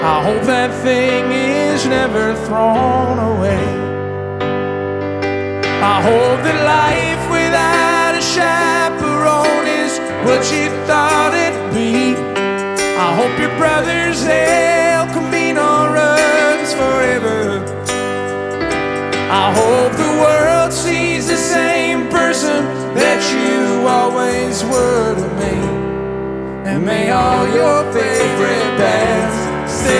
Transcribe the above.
I hope that thing is never thrown away. I hope that life without a chaperone is what you